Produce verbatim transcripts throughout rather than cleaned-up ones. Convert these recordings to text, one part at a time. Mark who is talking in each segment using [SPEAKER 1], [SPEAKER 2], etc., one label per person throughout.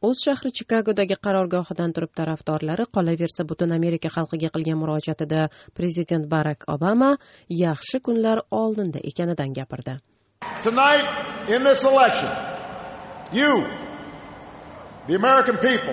[SPEAKER 1] O'z shahri Chikagodagi qarorgohidan turib tarafdorlari qolaversa butun Amerika xalqiga qilgan murojaatida prezident Barak Obama yaxshi kunlar oldinda ekanidan gapirdi.
[SPEAKER 2] Tonight in this election, you, the American people,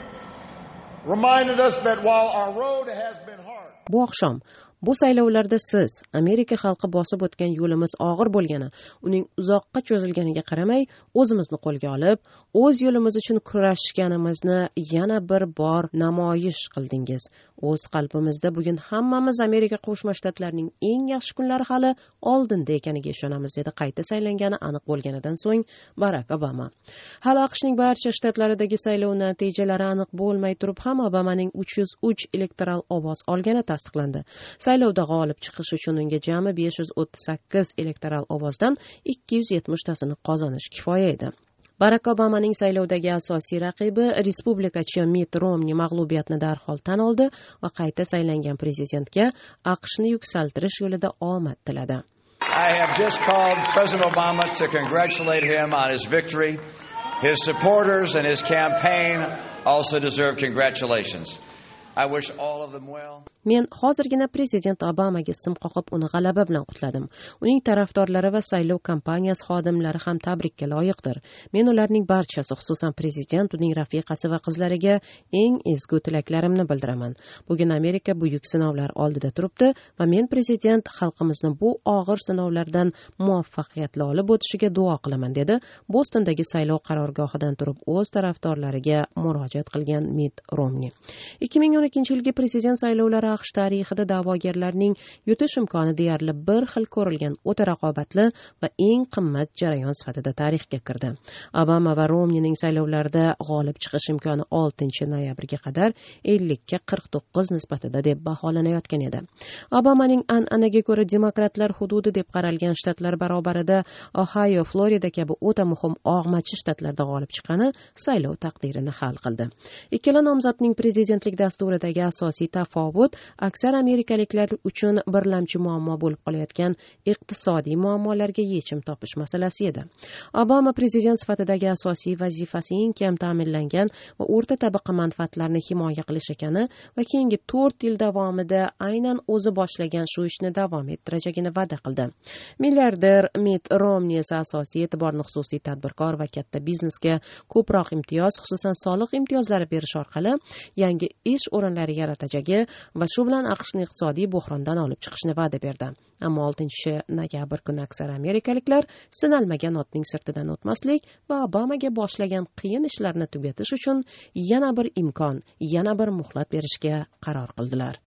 [SPEAKER 2] reminded us that while our road has been hard.
[SPEAKER 1] Bu oqshom bu saylovlarda siz Amerika xalqi bosib o'tgan yo'limiz og'ir bo'lgani, uning uzoqqa cho'zilganiga qaramay, o'zimizni qo'lga olib, o'z yo'limiz uchun kurashganimizni yana bir bor namoyish qildingiz. O'z qalbimizda bugun hammamiz Amerika Qo'shma Shtatlarining eng yaxshi kunlari hali oldinda ekaniga ishonamiz, dedi qayta saylangani aniq bo'lganidan so'ng Barak Obama. Hali AQShning barcha shtatlaridagi saylov natijalari aniq bo'lmay turib ham Obamaning uch yuz uch elektoral ovoz olgani tasdiqlandi. Saylovda g'olib chiqish uchun unga jami besh yuz o'ttiz sakkiz elektoral ovozdan ikki yuz yetmish tasini qozonish kifoya edi. Barak Obamaning saylovdagi asosiy raqibi respublikachi Mitt Romney mag'lubiyatni darhol tan oldi va qayta saylangan prezidentga AQShni yuksaltirish yo'lida omad tiladi.
[SPEAKER 3] I have just called President Obama to congratulate him on his victory. His supporters and his campaign also deserve congratulations. I wish all of them well.
[SPEAKER 1] Men hozirgina prezident Obamaga sim qoqib uni g'alaba bilan qutladim. Uning tarafdorlari va saylov kampaniyasi xodimlari ham tabrikka loyiqdir. Men ularning barchasi, xususan prezident, uning rafiqasi va qizlariga eng ezgu tilaklarimni bildiraman. Bugun Amerika buyuk sinovlar oldida turibdi va men prezident xalqimizni bu og'ir sinovlardan muvaffaqiyatli olib o'tishiga duo qilaman, dedi Bostondagi saylov qarorgohidan turib o'z tarafdorlariga murojaat qilgan Mitt Romney. ikki ming o'n ikkinchi yilgi prezident saylovlari AQSh tarixida da'vogarlarning yutish imkoni deyarli bir xil ko'rilgan o'ta raqobatli va eng qimmat jarayon sifatida tarixga kirdi. Obama va Romneyning saylovlarda g'olib chiqish imkoni oltinchi noyabrga qadar ellikka qirq to'qqiz nisbatida deb baholanayotgan edi. Obamaning an'anaga ko'ra demokratlar hududi deb qaralgan shtatlar barobarida Ohio, Florida kabi o'ta muhim og'machi shtatlarda g'olib chiqqani saylov taqdirini hal qildi. Ikkala nomzodning prezidentlik dasturidagi asosiy tafovut aksar amerikaliklar uchun birlamchi muammo bo'lib qolayotgan iqtisodiy muammolarga yechim topish masalasi edi. Obama prezident sifatidagi asosiy vazifasi eng kam ta'minlangan va o'rta tabaqa manfaatlarini himoya qilish ekani va keyingi to'rt yil davomida aynan o'zi boshlagan shu ishni davom ettirajagini va'da qildi. Milliarder Mitt Romney esa asosiy e'tiborni xususiy tadbirkor va katta biznesga ko'proq imtiyoz, xususan soliq imtiyozlari berish orqali yangi ish o'rinlari yaratajagi va shu bilan AQShni iqtisodiy bo'hrondan olib chiqishni va'da berdi. Ammo oltinchi noyabr kuni aksar amerikaliklar sinalmagan otning sirtidan o'tmaslik va Obamaga boshlagan qiyin ishlarni tugatish uchun yana bir imkon, yana bir muhlat berishga qaror qildilar.